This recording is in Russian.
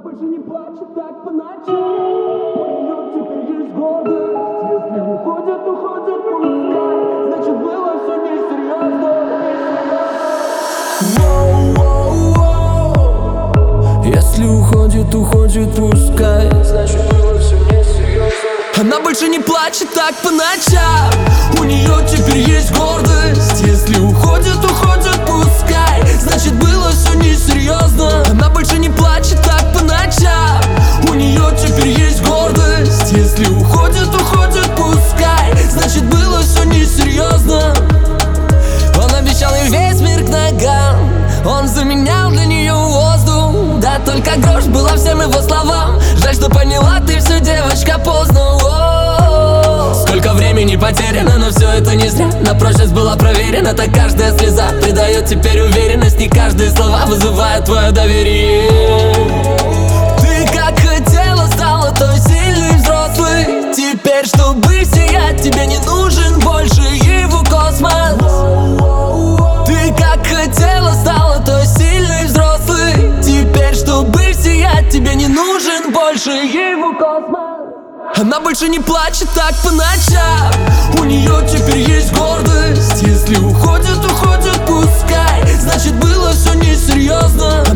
больше не плачет так по ночам. У нее теперь есть гордость. Если уходит, уходит, пускай. Значит, было все несерьезно. Если уходит, уходит, пускай. Значит, было все несерьезно. Она больше не плачет так по ночам. У нее теперь есть гордость. Если уходит, уходит, пускай. Значит, было все несерьезно. Она больше не плачет так по ночам. У нее теперь есть гордость. Если уходит, уходит, пускай. Значит, было все несерьезно. Он обещал ей весь мир к ногам. Он заменял для нее воздух. Да только грош была всем его словам. Жаль, что поняла ты все, девочка, поздно. Сколько времени потеряно, но все это не зря. На прочность была проверена, так каждая слеза придает теперь уверенность. Не каждые слова вызывают твое доверие. Ты как хотела, стала той сильной взрослой. Теперь, чтобы сиять, тебе не нужен больше его космос. Ты как хотела, стала той сильной взрослой. Теперь, чтобы сиять, тебе не нужен больше его космос. Она больше не плачет так по ночам. У нее теперь есть гордость. Если уходит, уходит, пускай. Значит, было все несерьезно.